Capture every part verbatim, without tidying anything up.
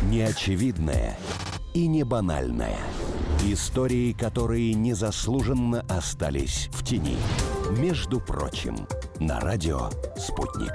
Неочевидное и не банальное. Истории, которые незаслуженно остались в тени. Между прочим, на радио «Спутник».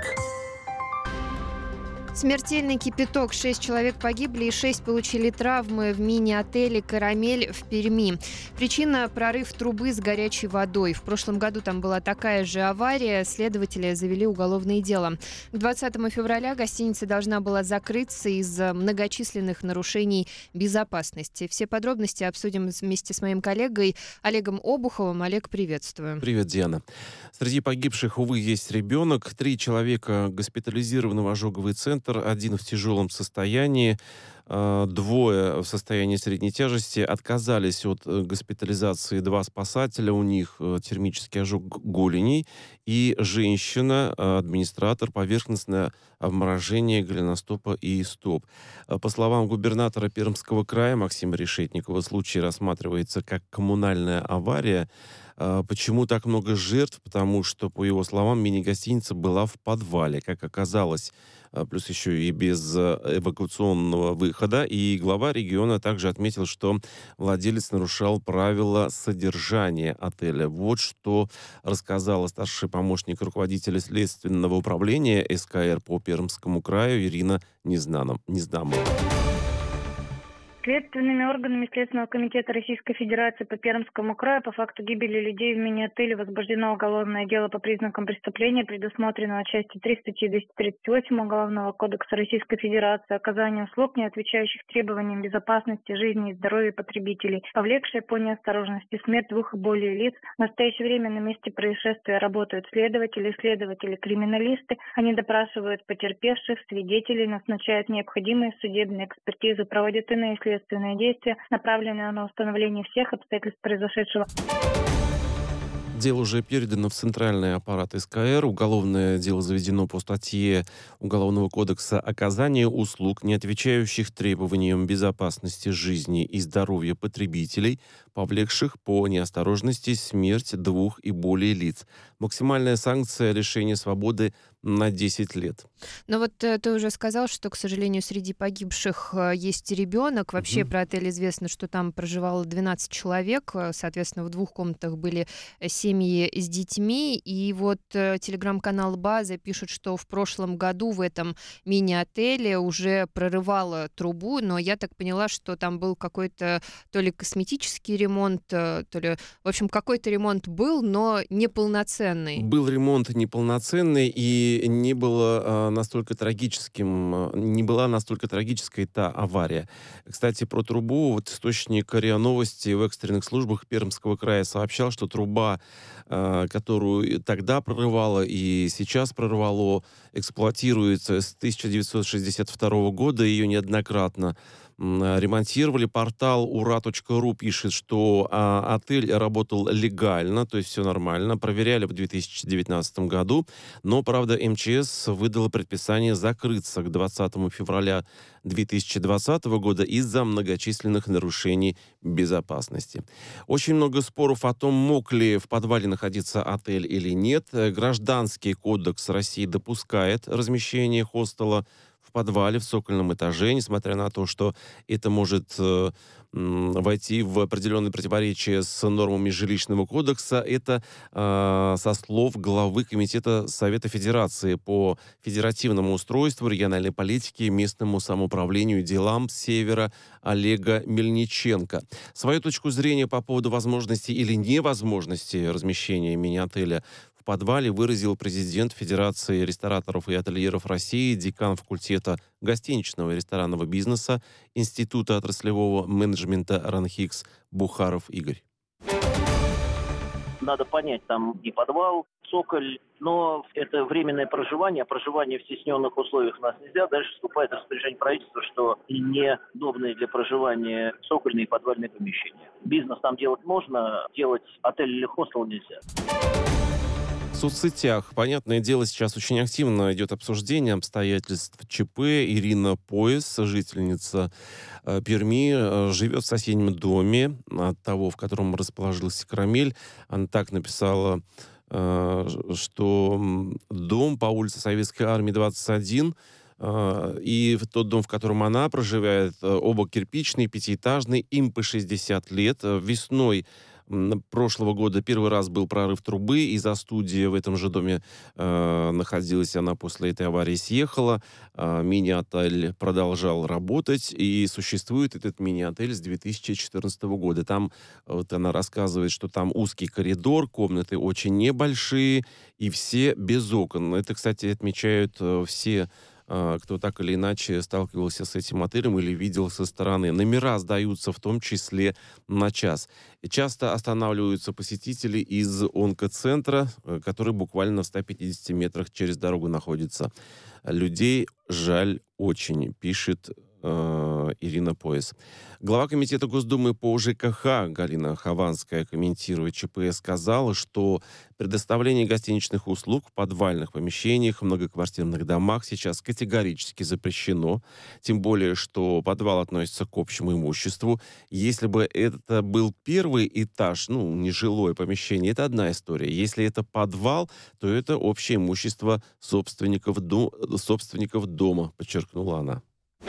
Смертельный кипяток. Шесть человек погибли и шесть получили травмы в мини-отеле «Карамель» в Перми. Причина – прорыв трубы с горячей водой. В прошлом году там была такая же авария. Следователи завели уголовное дело. К двадцатому февраля гостиница должна была закрыться из-за многочисленных нарушений безопасности. Все подробности обсудим вместе с моим коллегой Олегом Обуховым. Олег, приветствую. Привет, Диана. Среди погибших, увы, есть ребенок. Три человека госпитализированы в ожоговый центр. Один в тяжелом состоянии, двое в состоянии средней тяжести. Отказались от госпитализации два спасателя, у них термический ожог голеней. И женщина, администратор, поверхностное обморожение голеностопа и стоп. По словам губернатора Пермского края Максима Решетникова, случай рассматривается как коммунальная авария. Почему так много жертв? Потому что, по его словам, мини-гостиница была в подвале, как оказалось, плюс еще и без эвакуационного выхода. И глава региона также отметил, что владелец нарушал правила содержания отеля. Вот что рассказала старший помощник руководителя следственного управления эс ка эр по Пермскому краю Ирина Незнамова. Следственными органами Следственного комитета Российской Федерации по Пермскому краю по факту гибели людей в мини-отеле возбуждено уголовное дело по признакам преступления, предусмотренного частью три статьи двести тридцать восемь Уголовного кодекса Российской Федерации, оказание услуг, не отвечающих требованиям безопасности, жизни и здоровья потребителей, повлекшее по неосторожности смерть двух и более лиц. В настоящее время на месте происшествия работают следователи, следователи-криминалисты. Они допрашивают потерпевших, свидетелей, назначают необходимые судебные экспертизы, проводят иные следственные действия, направленные на установление всех обстоятельств произошедшего. Дело уже передано в центральный аппарат эс ка эр. Уголовное дело заведено по статье Уголовного кодекса «Оказание услуг, не отвечающих требованиям безопасности жизни и здоровья потребителей, повлекших по неосторожности смерть двух и более лиц». Максимальная санкция – лишение свободы на десять лет. Но вот э, ты уже сказал, что, к сожалению, среди погибших э, есть ребенок. Вообще угу. Про отель известно, что там проживало двенадцать человек. Соответственно, в двух комнатах были семьи с детьми. И вот э, телеграм-канал «База» пишет, что в прошлом году в этом мини-отеле уже прорывало трубу. Но я так поняла, что там был какой-то то ли косметический ремонт, то ли... В общем, какой-то ремонт был, но неполноценный. Был ремонт неполноценный, и не было а, настолько трагическим, не была настолько трагической та авария. Кстати, про трубу. Вот источник РИА Новости в экстренных службах Пермского края сообщал, что труба, а, которую тогда прорывало и сейчас прорвало, эксплуатируется с тысяча девятьсот шестьдесят второго года. Ее неоднократно ремонтировали. Портал ура точка ру пишет, что а, отель работал легально, то есть все нормально. Проверяли в две тысячи девятнадцатом году, но, правда, эм че эс выдало предписание закрыться к двадцатому февраля две тысячи двадцатого года из-за многочисленных нарушений безопасности. Очень много споров о том, мог ли в подвале находиться отель или нет. Гражданский кодекс России допускает размещение хостела в подвале, в цокольном этаже, несмотря на то, что это может э, войти в определенные противоречия с нормами жилищного кодекса. Это э, со слов главы Комитета Совета Федерации по федеративному устройству, региональной политике, местному самоуправлению и делам Севера Олега Мельниченко. Свою точку зрения по поводу возможности или невозможности размещения мини-отеля в подвале выразил президент Федерации рестораторов и ательеров России, декан факультета гостиничного и ресторанного бизнеса Института отраслевого менеджмента РАНХИКС Бухаров Игорь. Надо понять, там не подвал, цоколь, но это временное проживание, а проживание в стесненных условиях у нас нельзя. Дальше вступает распоряжение правительства, что неудобные для проживания цокольные и подвальные помещения. Бизнес там делать можно, делать отель или хостел нельзя. В соцсетях, понятное дело, сейчас очень активно идет обсуждение обстоятельств ЧП. Ирина Пояс, жительница э, Перми, э, живет в соседнем доме от того, в котором расположился «Карамель». Она так написала, э, что дом по улице Советской Армии, двадцать один, И тот дом, в котором она проживает, оба кирпичные, пятиэтажные, им по шестьдесят лет. Весной прошлого года первый раз был прорыв трубы, и за студией в этом же доме э, находилась она после этой аварии, съехала. Э, мини-отель продолжал работать, и существует этот мини-отель с две тысячи четырнадцатого года. Там, вот она рассказывает, что там узкий коридор, комнаты очень небольшие, и все без окон. Это, кстати, отмечают э, все, кто так или иначе сталкивался с этим отелем или видел со стороны. Номера сдаются в том числе на час. И часто останавливаются посетители из онкоцентра, который буквально в ста пятидесяти метрах через дорогу находится. Людей жаль очень, пишет э, Ирина Пояс. Глава комитета Госдумы по ЖКХ Галина Хованская, комментируя ЧП, сказала, что предоставление гостиничных услуг в подвальных помещениях в многоквартирных домах сейчас категорически запрещено. Тем более, что подвал относится к общему имуществу. Если бы это был первый этаж, ну, нежилое помещение, это одна история. Если это подвал, то это общее имущество собственников, до... собственников дома, подчеркнула она.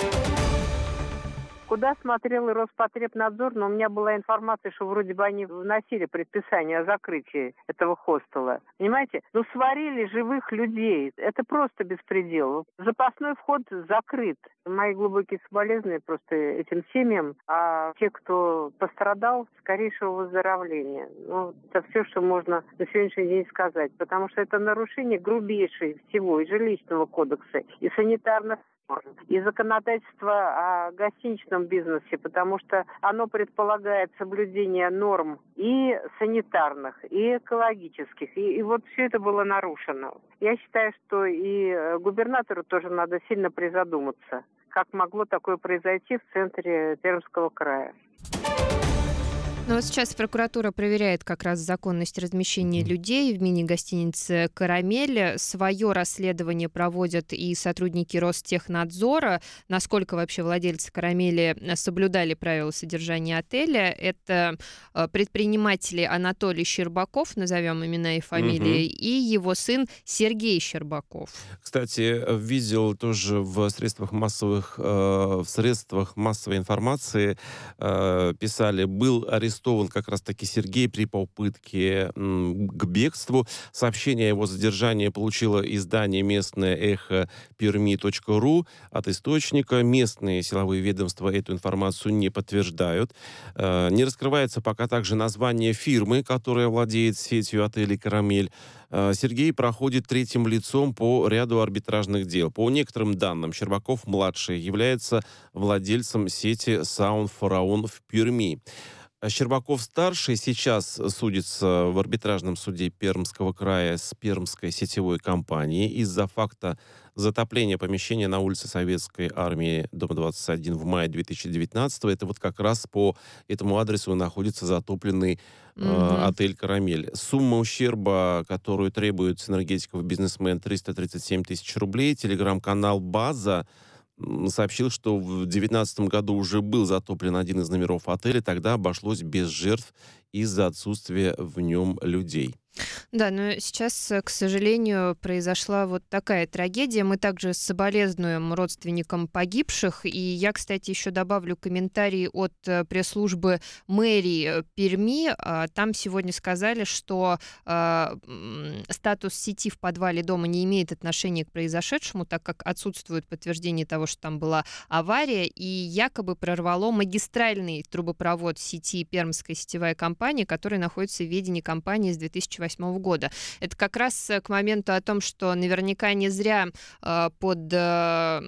Куда смотрел и Роспотребнадзор, но у меня была информация, что вроде бы они вносили предписание о закрытии этого хостела. Понимаете? Ну, сварили живых людей. Это просто беспредел. Запасной вход закрыт. Мои глубокие соболезнования просто этим семьям. А те, кто пострадал, скорейшего выздоровления. Ну, это все, что можно на сегодняшний день сказать. Потому что это нарушение грубейшее всего и жилищного кодекса, и санитарных, и законодательство о гостиничном бизнесе, потому что оно предполагает соблюдение норм и санитарных, и экологических. И, и вот все это было нарушено. Я считаю, что и губернатору тоже надо сильно призадуматься, как могло такое произойти в центре Пермского края. Ну вот сейчас прокуратура проверяет как раз законность размещения людей в мини-гостинице «Карамель». Свое расследование проводят и сотрудники Ростехнадзора. Насколько вообще владельцы «Карамели» соблюдали правила содержания отеля. Это предприниматели Анатолий Щербаков, назовем имена и фамилии, угу. и его сын Сергей Щербаков. Кстати, видел тоже в средствах массовых, э, в средствах массовой информации э, писали, был арестован как раз-таки Сергей при попытке м, к бегству. Сообщение о его задержании получило издание местное эхо перми точка ру от источника. Местные силовые ведомства эту информацию не подтверждают. Э, не раскрывается пока также название фирмы, которая владеет сетью отелей «Карамель». Сергей проходит третьим лицом по ряду арбитражных дел. По некоторым данным, Щербаков-младший является владельцем сети «Саун Фараон» в Перми. Щербаков-старший сейчас судится в арбитражном суде Пермского края с Пермской сетевой компанией из-за факта затопления помещения на улице Советской Армии, дом двадцать один, в мае две тысячи девятнадцатого. Это вот как раз по этому адресу находится затопленный э, mm-hmm. отель «Карамель». Сумма ущерба, которую требует с энергетиков бизнесмен, триста тридцать семь тысяч рублей. Телеграм-канал «База» сообщил, что в две тысячи девятнадцатом году уже был затоплен один из номеров отеля. Тогда обошлось без жертв из-за отсутствия в нем людей. Да, но сейчас, к сожалению, произошла вот такая трагедия. Мы также соболезнуем родственникам погибших. И я, кстати, еще добавлю комментарий от пресс-службы мэрии Перми. Там сегодня сказали, что э, статус сети в подвале дома не имеет отношения к произошедшему, так как отсутствует подтверждение того, что там была авария, и якобы прорвало магистральный трубопровод сети Пермская сетевая компания, которая находится в ведении компании с две тысячи восьмого две тысячи восьмого года. Это как раз к моменту о том, что наверняка не зря э, под э,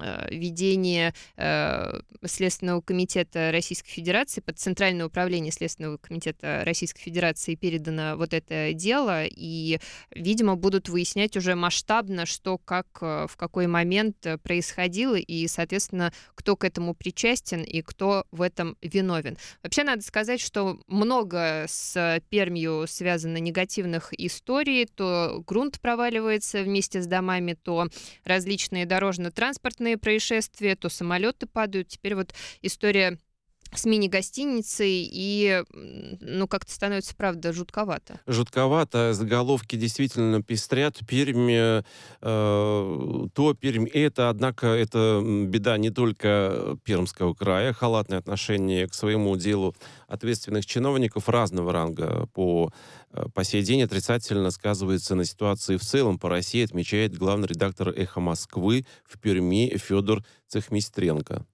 ведение э, Следственного комитета Российской Федерации, под Центральное управление Следственного комитета Российской Федерации передано вот это дело, и, видимо, будут выяснять уже масштабно, что, как, в какой момент происходило, и, соответственно, кто к этому причастен и кто в этом виновен. Вообще, надо сказать, что много с Пермью связано негативных историй. То грунт проваливается вместе с домами, то различные дорожно-транспортные происшествия, то самолеты падают. Теперь вот история с мини-гостиницей, и, ну, как-то становится, правда, жутковато. Жутковато. Заголовки действительно пестрят. Пермь, э, то, Пермь это. Однако это беда не только Пермского края. Халатное отношение к своему делу ответственных чиновников разного ранга по, по сей день отрицательно сказывается на ситуации в целом по России, отмечает главный редактор «Эхо Москвы» в Перми Федор Цехмистренко.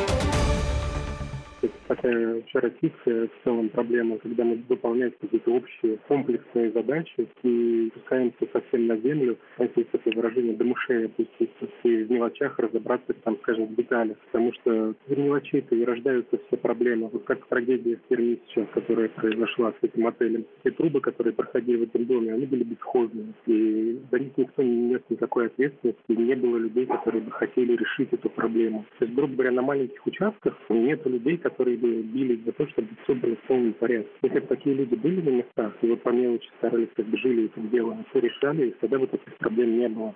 Такая общероссийская в целом проблема, когда мы выполняем какие-то общие комплексные задачи и пускаемся совсем на землю, знаете, есть такое выражение «до мышей опуститься» и в мелочах разобраться, там, скажем, в деталях. Потому что в мелочей-то и рождаются все проблемы. Вот как трагедия в Перми сейчас, которая произошла с этим отелем. Те трубы, которые проходили в этом доме, они были бесхозные. И за них никто не нес никакой ответственности. И не было людей, которые бы хотели решить эту проблему. То есть, грубо говоря, на маленьких участках нет людей, которые бы бились за то, чтобы все было в полном порядке. Если бы такие люди были на местах, и вот по мелочи старались, как бы жили этим делом, все решали, и тогда бы таких проблем не было.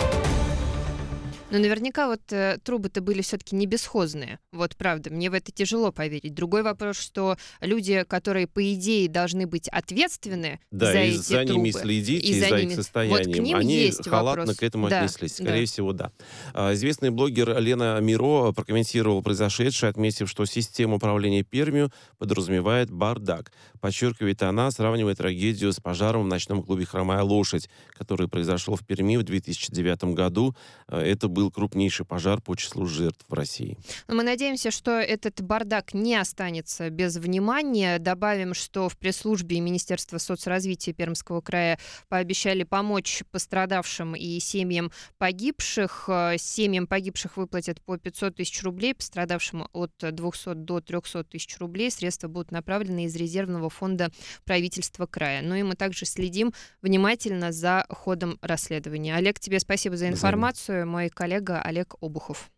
Но наверняка вот э, трубы-то были все-таки не бесхозные. Вот правда, мне в это тяжело поверить. Другой вопрос, что люди, которые, по идее, должны быть ответственны да, за и эти за трубы, ними следить, и, и за, за ними... их состоянием, вот к ним они есть халатно вопрос. к этому да, отнеслись. Скорее да. всего, да. Известный блогер Лена Миро прокомментировал произошедшее, отметив, что система управления Пермью подразумевает бардак. Подчеркивает она, сравнивая трагедию с пожаром в ночном клубе «Хромая лошадь», который произошел в Перми в две тысячи девятом году. Это был крупнейший пожар по числу жертв в России. Мы надеемся, что этот бардак не останется без внимания. Добавим, что в пресс-службе Министерства соцразвития Пермского края пообещали помочь пострадавшим и семьям погибших. Семьям погибших выплатят по пятьсот тысяч рублей, пострадавшим от двухсот до трехсот тысяч рублей. Средства будут направлены из резервного фонда правительства края. Ну и мы также следим внимательно за ходом расследования. Олег, тебе спасибо за информацию. Мой коллега Олег Обухов.